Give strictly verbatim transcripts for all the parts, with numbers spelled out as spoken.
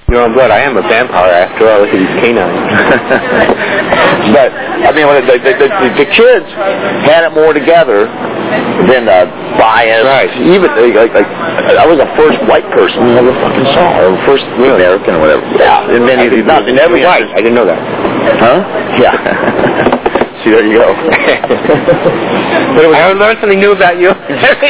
your own blood. I am a vampire after all. Look at these canines. But I mean, the, the, the, the kids had it more together than the bias. Right. Even like, like I was the first white person I ever fucking saw, or first American or whatever. Yeah. In many, not in every white. I didn't know that. Huh? Yeah. See, there you go. But it was, I learned something new about you.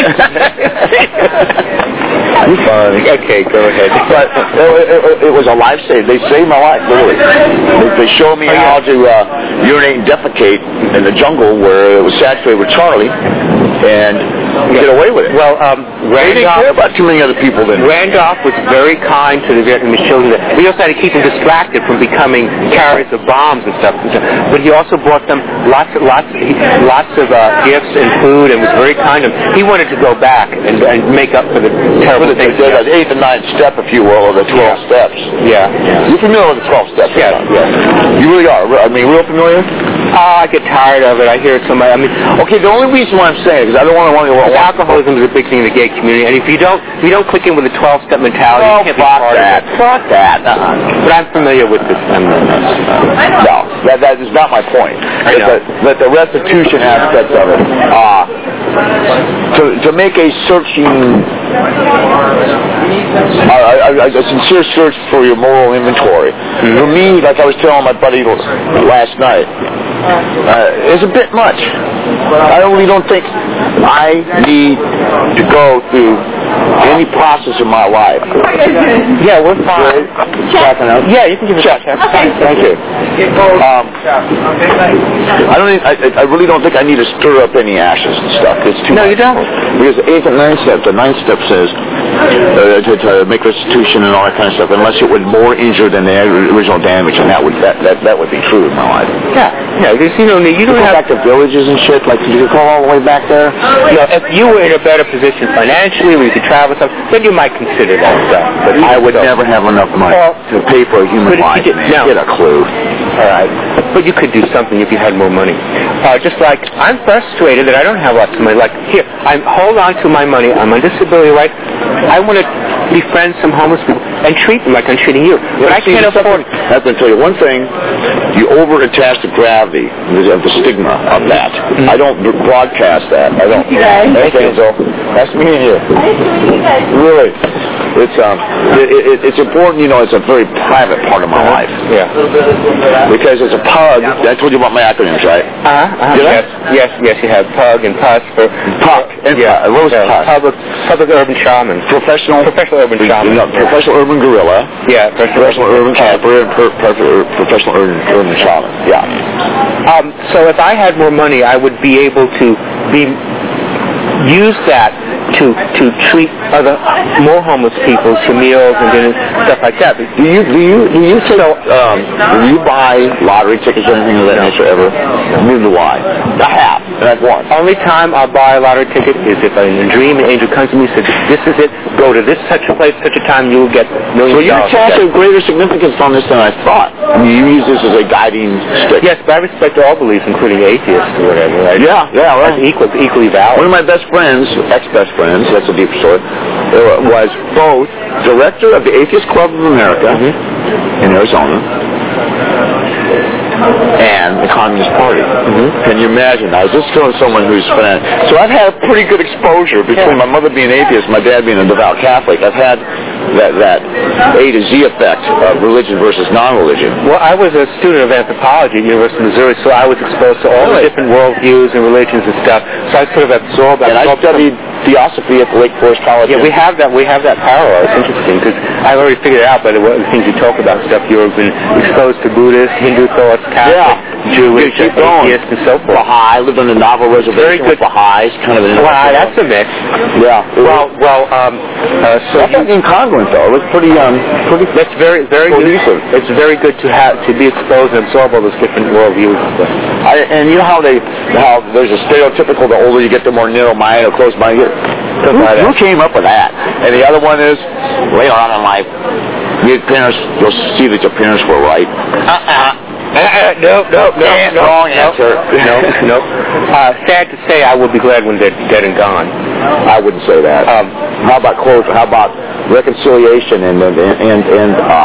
You're funny. Okay, go ahead. But it, it, it was a lifesaver. They saved my life, literally. They, they showed me oh, yeah. how to uh, urinate and defecate in the jungle where it was saturated with Charlie, and yeah. get away with it. Well, um, Randolph, they didn't care about too many other people then. Randolph was very kind to the Vietnamese children. We also had to keep them distracted from becoming carriers of bombs and stuff. But he also brought them lots of lots, lots of uh, gifts and food, and was very kind to them. He wanted to go back and, and make up for the terrible things. The, the eighth and ninth step, if you will, or the twelve yeah. steps. Yeah. yeah. You're familiar with the twelve steps? Yeah. yeah. You really are. I mean, real familiar? Oh, I get tired of it. I hear it so much. I mean, okay, the only reason why I'm saying it is I don't want to want to. Alcoholism is a big thing in the gay community, and if you don't, if you don't click in with the twelve-step mentality, oh, you can't be fuck part that. of it. Fuck that. Uh-huh. But I'm familiar with this. I'm, uh, no, that that is not my point. I know. That the, the restitution aspect of it, uh, to to make a searching, uh, a, a, a sincere search for your moral inventory. Mm-hmm. For me, like I was telling my buddy last night, uh, is a bit much. I really don't think I need to go through any process in my life. Yeah, we're fine. Check. Yeah, you can give a check. check. Thank you. Um, I don't. Need, I, I really don't think I need to stir up any ashes and stuff. It's too no, much. you don't. Because the eighth and ninth step, the ninth step says uh, to, to make restitution and all that kind of stuff, unless it would more injure than the original damage, and that would that that, that would be true in my life. Yeah, yeah. Because you don't need. You don't you have back to villages and shit. Like you could go all the way back there. You know, if you were in a better position financially, where you could travel stuff, then you might consider that stuff. But I would so. never have enough money well, to pay for a human life. Did, man. No. Get a clue. All right, but you could do something if you had more money. Uh, just like I'm frustrated that I don't have lots of money. Like here, I hold on to my money. I'm on disability, right? I want to befriend some homeless people and treat them like I'm treating you. Yeah, but I see, can't afford. I have to tell you one thing. You over-attach the gravity of the stigma of that. Mm-hmm. I don't broadcast that. I don't. Thank you. So, nice to meet you. Nice to meet you guys. Really. It's um, it, it, it's important, you know. It's a very private part of my uh-huh. life. Yeah. Because it's a pug. I told you about my acronyms, right? Uh-huh. uh-huh. Did yes. I? Yes. Yes. You have pug and pus for pug and yeah. pus. What was yeah. pus? Public, public urban shaman. Professional. Professional urban shaman. No, professional urban gorilla. Yeah. Professional, professional urban camper and per, per, per, professional urban urban shaman. Yeah. Um. So if I had more money, I would be able to be use that to to treat other more homeless people to meals and dinners, stuff like that. Do you do you do you so, um do you buy lottery tickets or anything of that nature ever? Neither do I. I have, and I've won. Only time I'll buy a lottery ticket is if in a dream an angel comes to me and says, "This is it. Go to this such a place, such a time, you will get millions." So you attach a greater significance on this than I thought. I mean, you use this as a guiding stick. Yes, but I respect all beliefs, including atheists or whatever. Right? Yeah, yeah, right. That's equal, equally valid. One of my best friends, ex-best friends, that's a deep story, was both director of the Atheist Club of America mm-hmm. in Arizona and the Communist Party. Mm-hmm. Can you imagine? I was just telling someone who's fan. So I've had pretty good exposure between yeah. my mother being atheist, my dad being a devout Catholic. I've had that that A to Z effect of religion versus non-religion. Well, I was a student of anthropology at University of Missouri, so I was exposed to all really? the different worldviews and religions and stuff. So I sort of absorbed. And absorbed I studied some... theosophy at the Lake Forest College. Yeah, we have that. We have that parallel. It's interesting because I've already figured it out by the, the things you talk about. Stuff you've been exposed to Buddhist, Hindu thoughts, Catholic, yeah. Jewish, atheist, and so forth. Baha'i. I lived on the Navajo reservation. Very good. With Baha'is, kind of. An wow, that's a mix. Yeah. Well, well. Um, uh, so that's not incongruent though. It was pretty. Um, pretty. That's very, very cohesive. Good. It's very good to have to be exposed and absorb all those different worldviews and stuff. I, and you know how they, how there's a stereotypical. The older you get, the more narrow-minded or close-minded. Who, who came up with that? And the other one is later on in life, your parents. You'll see that your parents were right. Uh-uh. Uh, no, no, no, yeah, no, wrong no, answer. No, no. Uh, sad to say, I will be glad when they're dead and gone. I wouldn't say that. Um, how about closure? How about reconciliation and and and, and uh,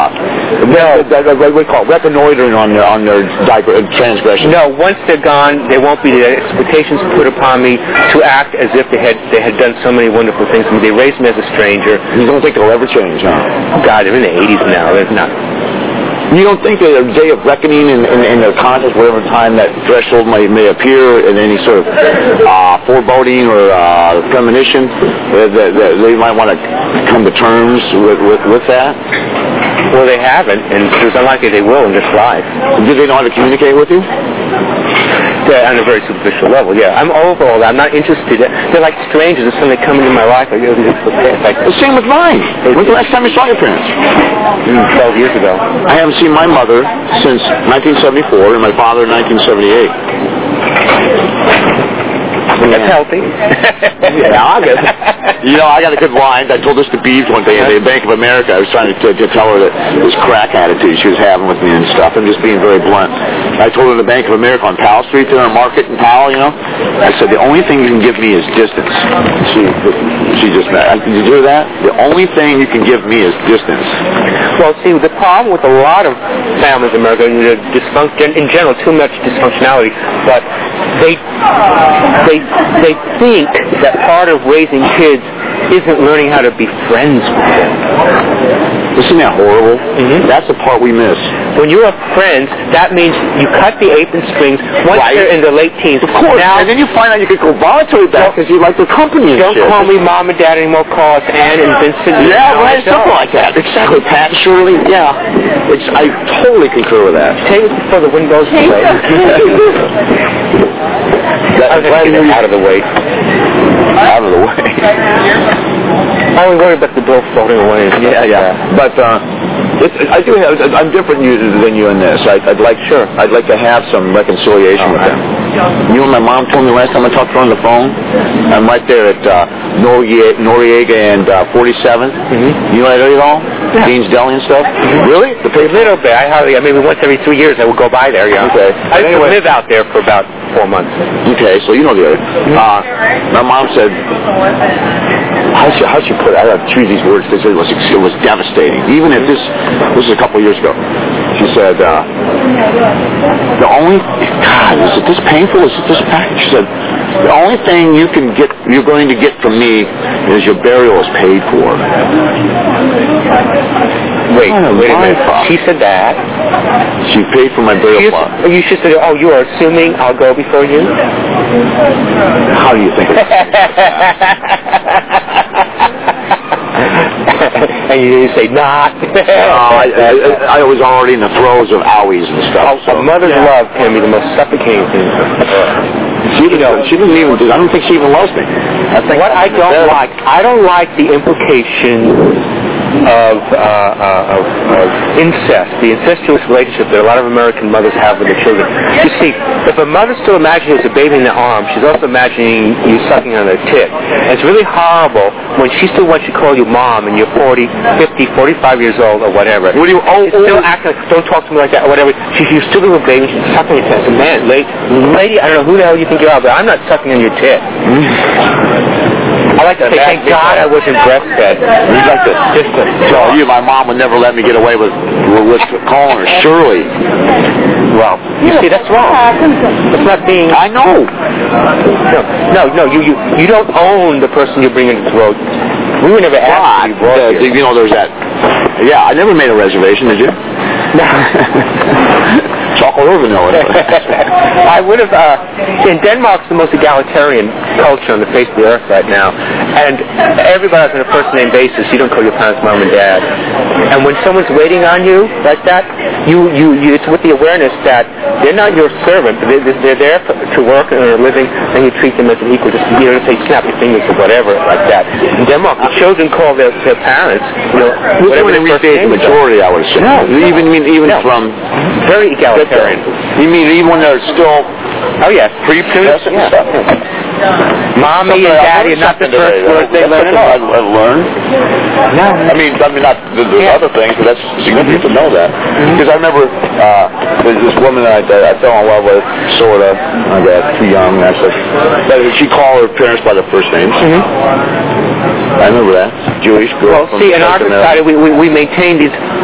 No, what we call reconnoitering on their on their diver, transgression. No, once they're gone, there won't be the expectations put upon me to act as if they had they had done so many wonderful things. I mean, they raised me as a stranger. You don't think they'll ever change, huh? God, they're in the eighties now. They're not. You don't think that a day of reckoning in, in, in their conscience, whatever time that threshold may, may appear, in any sort of uh, foreboding or uh, premonition, that, that, that they might want to come to terms with, with, with that? Well, they haven't, and it's unlikely they will in this life. Do they know how to communicate with you? Yeah, on a very superficial level, yeah. I'm over all that. I'm not interested. They're like strangers. If suddenly come into my life, I go, like, the same with mine. When's the last time you saw your parents? Mm, twelve years ago. I haven't seen my mother since nineteen seventy-four and my father in nineteen seventy-eight. That's healthy. Yeah, I guess. You know, I got a good line. I told this to Beaves one day at the Bank of America. I was trying to, to, to tell her that this crack attitude she was having with me and stuff. I'm just being very blunt. I told her the Bank of America on Powell Street there on Market in Powell, you know. I said, the only thing you can give me is distance. She she just, did you hear that? The only thing you can give me is distance. Well, see, the problem with a lot of families in America, dysfunction, in general, too much dysfunctionality, but they they they think that part of raising kids isn't learning how to be friends with them. Isn't that horrible? Mm-hmm. That's the part we miss. When you have friends, that means you cut the apron strings once right. they're in their late teens. Of course. Now, and then you find out you could go voluntary back because you like their company and Don't shit. call me Mom and Dad anymore. Call us Ann and Vincent. Yeah, right. Something like that. Exactly. Pat and Shirley. Yeah. It's, I totally concur with that. Take it before the wind goes away. I'm glad you're out of the way. Out of the way. I was worried about the bill floating away. Yeah, yeah. But uh, it's, I do have. I'm different you, than you in this. I, I'd like, sure. I'd like to have some reconciliation oh, with them. You know, my mom told me last time I talked to her on the phone. I'm right there at uh, Noriega, Noriega and uh, forty-seventh. Mm-hmm. You know that area at all? Yeah. Dean's Deli and stuff. Mm-hmm. Really? The a little bit. I hardly. I mean, once every three years I would go by there. Yeah. Okay. I used anyway. to live out there for about four months. Okay, so you know the area. Uh, my mom said, how she, how she put it? I have to choose these words because it was it was devastating. Even if this this is a couple of years ago, she said, uh, the only God is it this painful? Is it this package? She said, the only thing you can get, you're going to get from me is your burial is paid for. Wait, wait a minute. She said that. She paid for my burial plot. You should say, oh, you are assuming I'll go before you? How do you think it is? And you say, not. No, I, I, I was already in the throes of owies and stuff. So. A mother's yeah. love can be the most suffocating thing. She, you know, she didn't even, I don't think she even loves me. I think what I don't like, I don't like the implication of, uh, uh, of, of incest, the incestuous relationship that a lot of American mothers have with their children. You see, if a mother still imagines you as a baby in the arm, she's also imagining you sucking on her tit. And it's really horrible when she still wants to call you mom and you're forty, fifty, forty-five years old or whatever. What do you, oh, she's still acting like, don't talk to me like that or whatever. She, you're still a baby, she's sucking your tit. So, man, lady, lady, I don't know who the hell you think you are, but I'm not sucking on your tit. I like to say, thank God I wasn't breastfed. You like to distance. So you, my mom would never let me get away with, with calling her Shirley. Well, you see, that's wrong. It's not being... I know. No, no, no. You, you, you don't own the person you bring into the road. We were never asked to be brought uh, here. You know, there's that... Yeah, I never made a reservation, did you? No. Chocolate or vanilla? I would have... Uh, in Denmark's the most egalitarian culture on the face of the earth right now. And everybody's on a first-name basis. You don't call your parents mom and dad. And when someone's waiting on you like that, you, you, you it's with the awareness that they're not your servant. They're, they're there for, to work and earn a living, and you treat them as an equal. Just, you know, say snap your fingers or whatever like that. In Denmark, the children call their, their parents, you know, whatever their first name is. The majority, I would say. No. Even, mean, even no. from... Very egalitarian. You mean even when they're still... Oh, yes. Pre-pubescent yeah. stuff? Mommy and Daddy are not the first words they learn. I learned. No. I mean, I mean, not the, the yeah. other things, but that's significant mm-hmm. to know that. Because mm-hmm. I remember uh, there's this woman that I, I fell in love with, sort of. I got too young, actually. But she called her parents by their first names. Mm-hmm. I remember that. Jewish girl. Well, see, in our society, we, we, we maintain these